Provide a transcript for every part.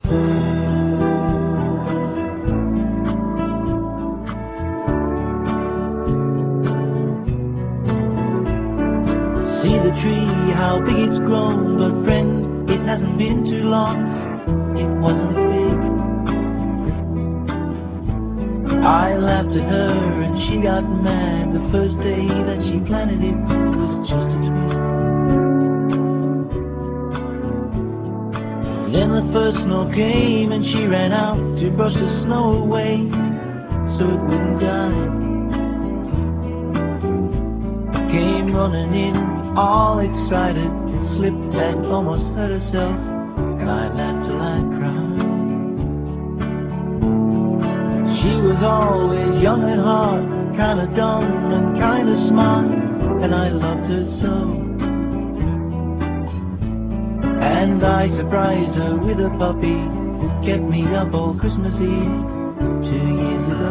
See the tree, how big it's grown, but friend, it hasn't been too long. It wasn't big. I laughed at her and she got mad. The first day that she planted it was just a twig. Then the first snow came and she ran out to brush the snow away so it wouldn't die. Came running in all excited, slipped and almost hurt herself, and I laughed till I cried. She was always young at heart, kinda dumb and kinda smart, and I loved her so. And I surprised her with a puppy, kept me up all Christmas Eve 2 years ago.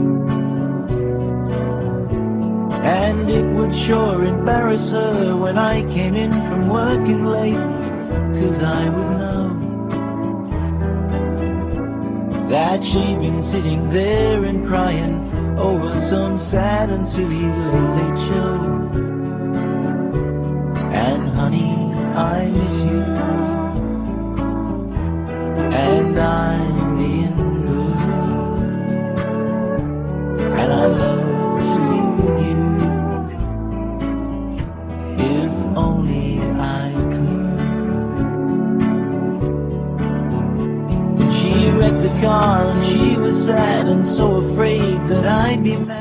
And it would sure embarrass her when I came in from working late, 'cause I would know that she'd been sitting there and crying over some sad and silly late show. And honey, I miss you, and I'm being good, and I love seeing you. If only I could. When she wrecked the car and she was sad and so afraid that I'd be mad,